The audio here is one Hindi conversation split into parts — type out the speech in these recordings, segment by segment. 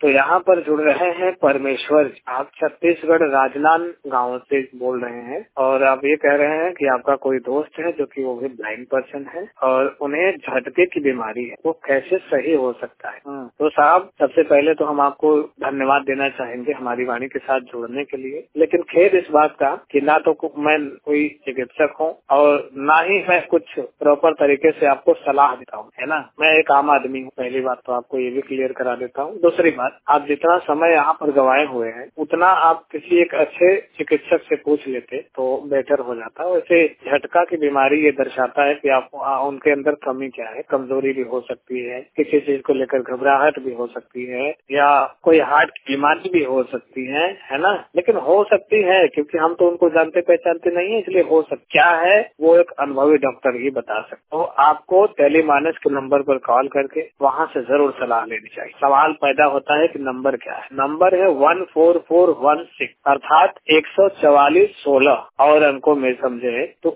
तो यहाँ पर जुड़ रहे हैं परमेश्वर। आप छत्तीसगढ़ राजनांद गांव से बोल रहे हैं और आप ये कह रहे हैं कि आपका कोई दोस्त है जो कि वो भी ब्लाइंड पर्सन है और उन्हें झटके की बीमारी है, वो कैसे सही हो सकता है। तो साहब, सबसे पहले तो हम आपको धन्यवाद देना चाहेंगे हमारी वाणी के साथ जुड़ने के लिए, लेकिन खेद इस बात का कि ना तो मैं कोई चिकित्सक हूँ और ना ही मैं कुछ प्रॉपर तरीके से आपको सलाह देता हूँ, है ना। मैं एक आम आदमी हूँ, पहली बात तो आपको ये भी क्लियर करा देता हूँ। दूसरी बात, आप जितना समय यहाँ पर गंवाए हुए हैं उतना आप किसी एक अच्छे चिकित्सक से पूछ लेते तो बेटर हो जाता। वैसे झटका की बीमारी ये दर्शाता है कि आप उनके अंदर कमी क्या है, कमजोरी भी हो सकती है, किसी चीज को लेकर घबराहट भी हो सकती है या कोई हार्ट की बीमारी भी हो सकती है ना। लेकिन हो सकती है क्योंकि हम तो उनको जानते पहचानते नहीं है, इसलिए हो सकता क्या है वो एक अनुभवी डॉक्टर ही बता सकते। तो आपको टेलीमानस के नंबर पर कॉल करके वहाँ से जरूर सलाह लेनी चाहिए। सवाल पैदा होता है कि नंबर क्या है। नंबर है 14416 अर्थात 14416 और अंकों में समझे तो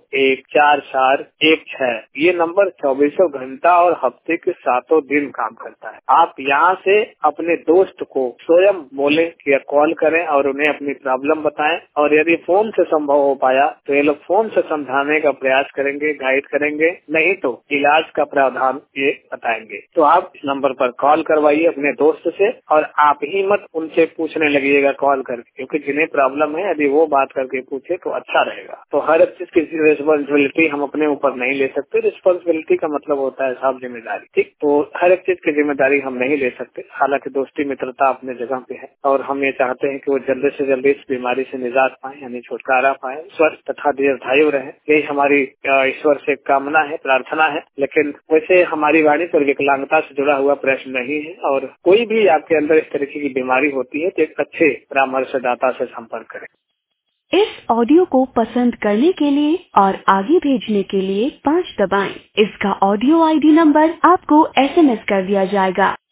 14416। ये नंबर 24 घंटा और हफ्ते के 7 दिन काम करता है। आप यहाँ से अपने दोस्त को स्वयं बोले या कॉल करें और उन्हें अपनी प्रॉब्लम बताएं और यदि फोन से संभव हो पाया तो ये लोग फोन से समझाने का प्रयास करेंगे, गाइड करेंगे, नहीं तो इलाज का प्रावधान ये बताएंगे। तो आप इस नंबर पर कॉल करवाइए अपने दोस्त से और आप ही मत उनसे पूछने लगिएगा कॉल करके, क्योंकि जिन्हें प्रॉब्लम है यदि वो बात करके पूछे तो अच्छा रहेगा। तो हर एक चीज की रिस्पॉन्सिबिलिटी हम अपने ऊपर नहीं ले सकते। रिस्पॉन्सिबिलिटी का मतलब होता है साहब जिम्मेदारी, ठीक। तो हर एक चीज की जिम्मेदारी हम नहीं ले सकते। हालांकि दोस्ती मित्रता अपने जगह पे है और हम ये चाहते हैं कि वो जल्दी से जल्दी इस बीमारी से निजात पाए, यानी छुटकारा पाए, स्वस्थ तथा दीर्घायु रहे। यही हमारी ईश्वर से कामना है, प्रार्थना है। लेकिन वैसे हमारी वाणी पर विकलांगता से जुड़ा हुआ प्रश्न नहीं है और कोई भी आपके अंदर इस तरीके की बीमारी होती है तो एक अच्छे परामर्शदाता से संपर्क करें। इस ऑडियो को पसंद करने के लिए और आगे भेजने के लिए 5 दबाएं। इसका ऑडियो आईडी नंबर आपको SMS कर दिया जाएगा।